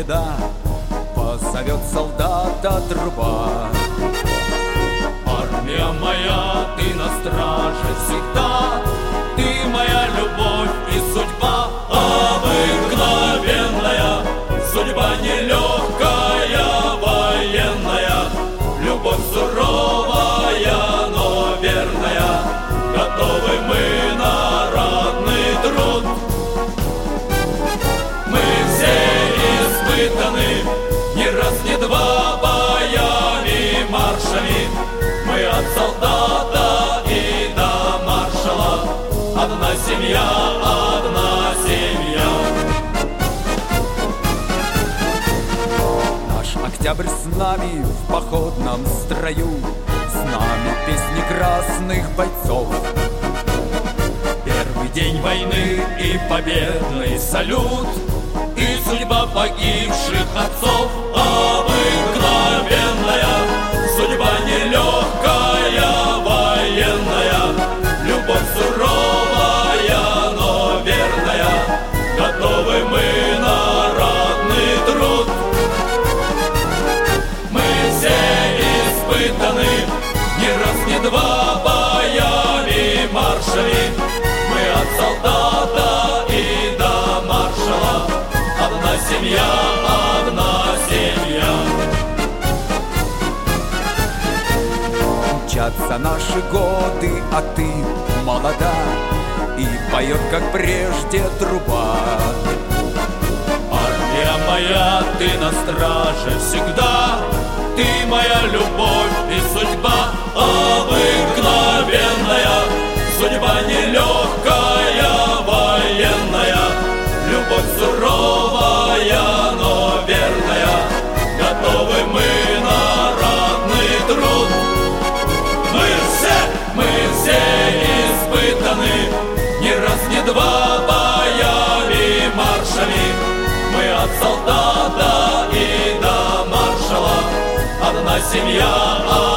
беда, позовет солдата труба. Армия моя, ты на страже всегда, ты моя любовь и судьба. Обыкновенная судьба нелегкая, военная, любовь суровая, но верная. Готовы мы на ратный труд. Мы все испытаны не раз, не два боями, маршами. Мы от солдата и до маршала одна семья, одна семья. Наш Октябрь с нами в походном строю, с нами песни красных бойцов. Первый день войны и победный салют, и судьба погибших отцов. Обыкновенная судьба нелегкая, военная, любовь суровая, но верная. Готовы мы на ратный труд. Мы все испытаны не раз, не два боями, маршами. Мы от солдата и до маршала одна семья, одна семья. Мчатся наши годы, а ты молода, и поет, как прежде, труба. Армия моя, ты на страже всегда, ты моя любовь и судьба. Обыкновенная судьба нелегкая, военная, любовь суровая, но верная. Готовы мы на ратный труд. Мы все испытаны не раз, не два боями, маршами. Мы от солдата и до маршала одна семья.